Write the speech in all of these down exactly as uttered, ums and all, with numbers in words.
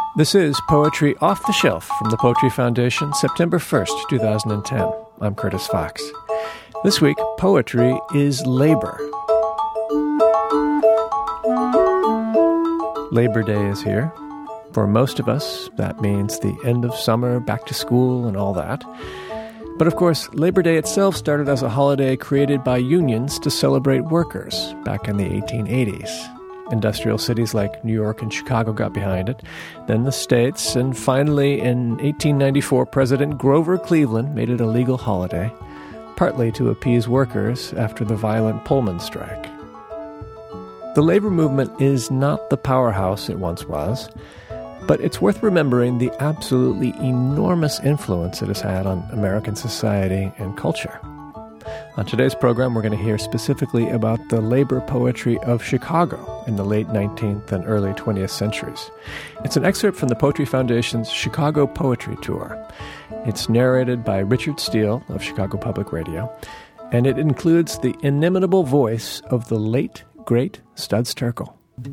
This is Poetry Off the Shelf from the Poetry Foundation, September first, twenty ten. I'm Curtis Fox. This week, poetry is labor. Labor Day is here. For most of us, that means the end of summer, back to school, and all that. But of course, Labor Day itself started as a holiday created by unions to celebrate workers back in the eighteen eighties. Industrial cities like New York and Chicago got behind it, then the states, and finally in eighteen ninety-four, President Grover Cleveland made it a legal holiday, partly to appease workers after the violent Pullman strike. The labor movement is not the powerhouse it once was, but it's worth remembering the absolutely enormous influence it has had on American society and culture. On today's program, we're going to hear specifically about the labor poetry of Chicago in the late nineteenth and early twentieth centuries. It's an excerpt from the Poetry Foundation's Chicago Poetry Tour. It's narrated by Richard Steele of Chicago Public Radio, and it includes the inimitable voice of the late, great Studs Terkel.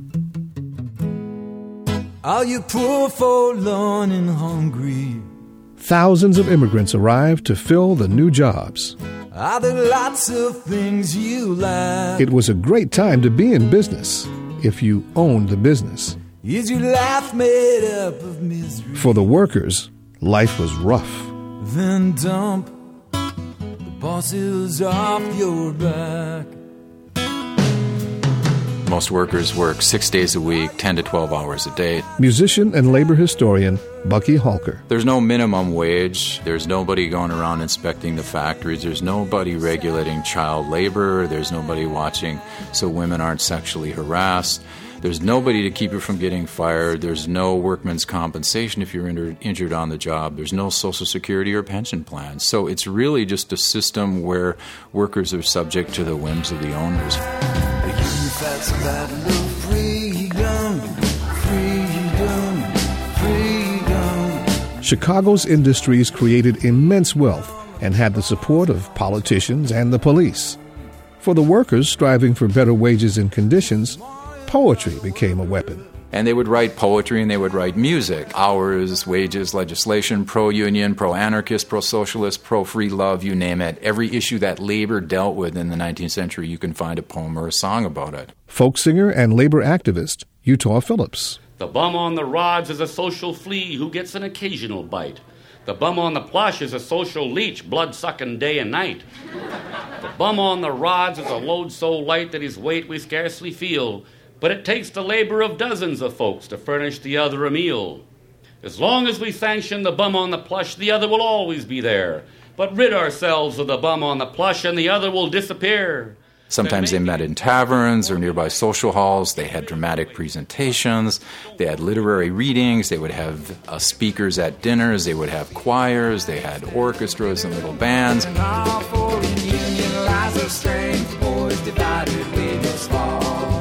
Are you poor, forlorn, and hungry? Thousands of immigrants arrived to fill the new jobs. Are there lots of things you like? It was a great time to be in business, if you owned the business. Is your life made up of misery? For the workers, life was rough. Then dump the bosses off your back. Most workers work six days a week, ten to twelve hours a day. Musician and labor historian Bucky Halker. There's no minimum wage. There's nobody going around inspecting the factories. There's nobody regulating child labor. There's nobody watching so women aren't sexually harassed. There's nobody to keep you from getting fired. There's no workman's compensation if you're injured, injured on the job. There's no Social Security or pension plans. So it's really just a system where workers are subject to the whims of the owners. That's a battle of freedom, freedom, freedom. Chicago's industries created immense wealth and had the support of politicians and the police. For the workers striving for better wages and conditions, poetry became a weapon. And they would write poetry and they would write music. Hours, wages, legislation, pro-union, pro-anarchist, pro-socialist, pro-free love, you name it. Every issue that labor dealt with in the nineteenth century, you can find a poem or a song about it. Folk singer and labor activist Utah Phillips. The bum on the rods is a social flea who gets an occasional bite. The bum on the plush is a social leech, blood-sucking day and night. The bum on the rods is a load so light that his weight we scarcely feel. But it takes the labor of dozens of folks to furnish the other a meal. As long as we sanction the bum on the plush, the other will always be there. But rid ourselves of the bum on the plush and the other will disappear. Sometimes they met in taverns or nearby social halls. They had dramatic presentations. They had literary readings. They would have uh, speakers at dinners. They would have choirs. They had orchestras and little bands. And all for in union lies of strength, boys divided we must fall.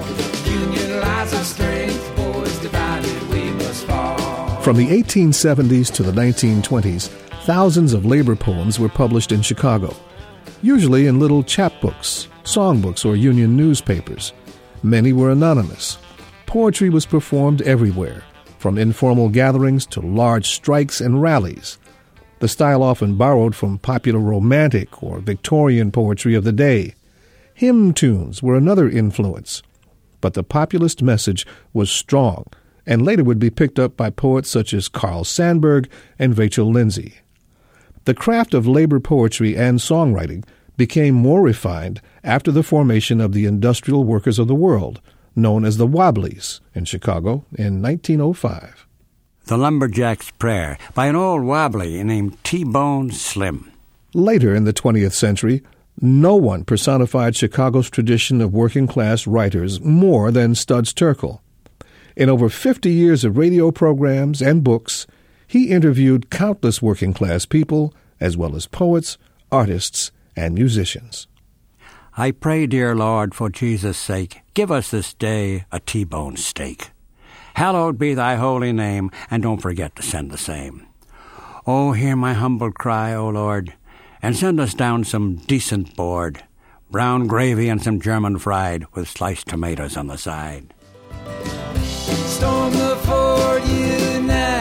Of strength, boys divided, we must fall. From the eighteen seventies to the nineteen twenties, thousands of labor poems were published in Chicago, usually in little chapbooks, songbooks, or union newspapers. Many were anonymous. Poetry was performed everywhere, from informal gatherings to large strikes and rallies. The style often borrowed from popular romantic or Victorian poetry of the day. Hymn tunes were another influence. But the populist message was strong and later would be picked up by poets such as Carl Sandburg and Vachel Lindsay. The craft of labor poetry and songwriting became more refined after the formation of the Industrial Workers of the World, known as the Wobblies, in Chicago in nineteen oh five. The Lumberjack's Prayer by an old wobbly named T-Bone Slim. Later in the twentieth century, no one personified Chicago's tradition of working-class writers more than Studs Terkel. In over fifty years of radio programs and books, he interviewed countless working-class people, as well as poets, artists, and musicians. I pray, dear Lord, for Jesus' sake, give us this day a T-bone steak. Hallowed be thy holy name, and don't forget to send the same. Oh, hear my humble cry, O Lord, and send us down some decent board, brown gravy and some German fried with sliced tomatoes on the side. Storm the fort, United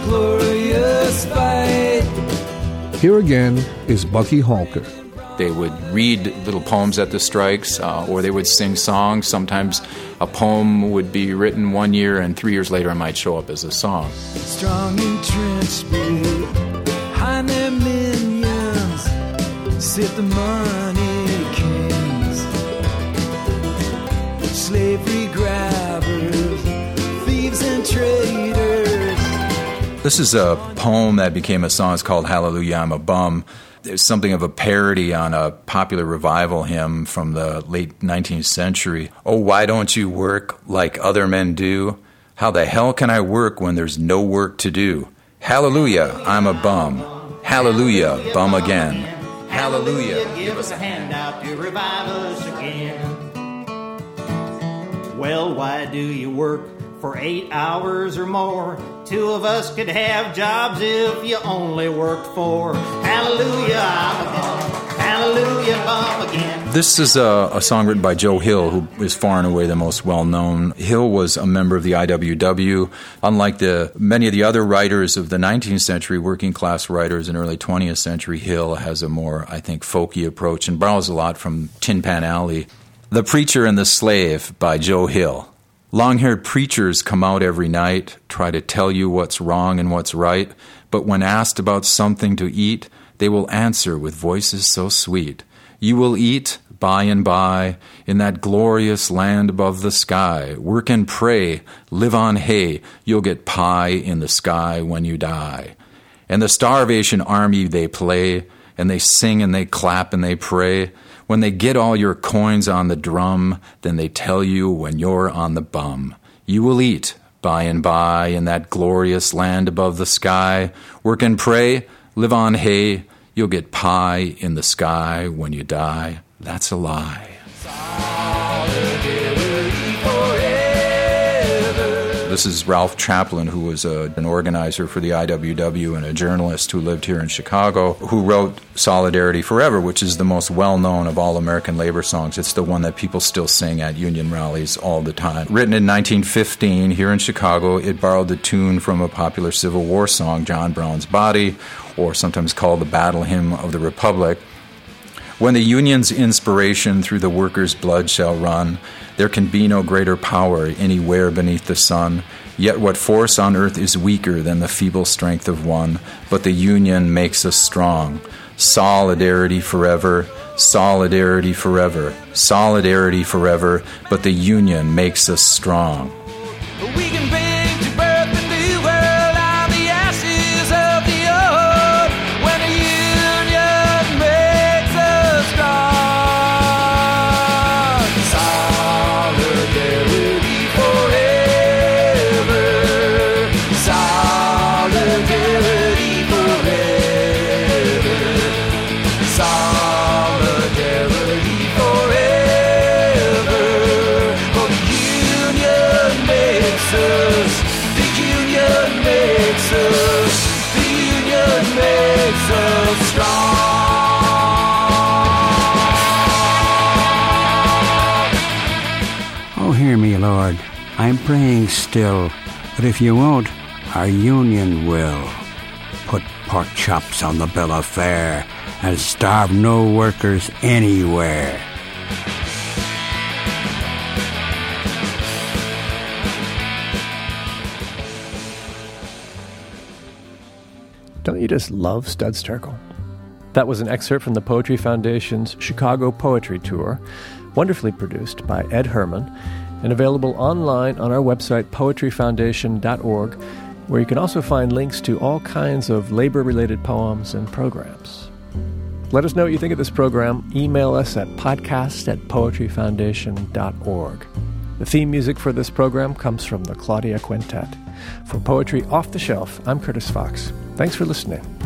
glorious fight. Here again is Bucky Halker. They would read little poems at the strikes, uh, or they would sing songs. Sometimes a poem would be written one year, and three years later it might show up as a song. Strong entrenched spirit, behind their minions sit the money kings, slavery grabbers, thieves and traitors. This is a poem that became a song. It's called Hallelujah, I'm a Bum. There's something of a parody on a popular revival hymn from the late nineteenth century. Oh, why don't you work like other men do? How the hell can I work when there's no work to do? Hallelujah, I'm a bum. Hallelujah, bum again. Hallelujah, give us a handout to revive us again. Well, why do you work for eight hours or more? Two of us could have jobs if you only worked four. Hallelujah, I'm a bum. Hallelujah, bum again. This is a, a song written by Joe Hill, who is far and away the most well-known. Hill was a member of the I W W. Unlike the many of the other writers of the nineteenth century, working-class writers in early twentieth century, Hill has a more, I think, folky approach and borrows a lot from Tin Pan Alley. The Preacher and the Slave by Joe Hill. Long-haired preachers come out every night, try to tell you what's wrong and what's right, but when asked about something to eat, they will answer with voices so sweet. You will eat by and by in that glorious land above the sky. Work and pray, live on hay, you'll get pie in the sky when you die. And the Starvation Army they play, and they sing and they clap and they pray. When they get all your coins on the drum, then they tell you when you're on the bum. You will eat by and by in that glorious land above the sky. Work and pray, live on hay, you'll get pie in the sky when you die. That's a lie. This is Ralph Chaplin, who was a, an organizer for the I W W and a journalist who lived here in Chicago, who wrote Solidarity Forever, which is the most well-known of all American labor songs. It's the one that people still sing at union rallies all the time. Written in nineteen fifteen here in Chicago, it borrowed the tune from a popular Civil War song, John Brown's Body, or sometimes called the Battle Hymn of the Republic. When the Union's inspiration through the workers' blood shall run, there can be no greater power anywhere beneath the sun. Yet what force on earth is weaker than the feeble strength of one? But the Union makes us strong. Solidarity forever, solidarity forever, solidarity forever, but the Union makes us strong. We can bring to birth a new world on the ashes of the old. When the Union makes us strong. Solidarity forever. Solidarity forever. Solidarity forever. Oh, the Union makes us. The Union makes us. The Union makes us strong. Oh, hear me, Lord, I'm praying still, but if you won't, our union will. Put pork chops on the bill of fare and starve no workers anywhere. Don't you just love Studs Terkel? That was an excerpt from the Poetry Foundation's Chicago Poetry Tour, wonderfully produced by Ed Herman, and available online on our website, poetry foundation dot org, where you can also find links to all kinds of labor-related poems and programs. Let us know what you think of this program. Email us at podcast at poetry foundation dot org. The theme music for this program comes from the Claudia Quintet. For Poetry Off the Shelf, I'm Curtis Fox. Thanks for listening.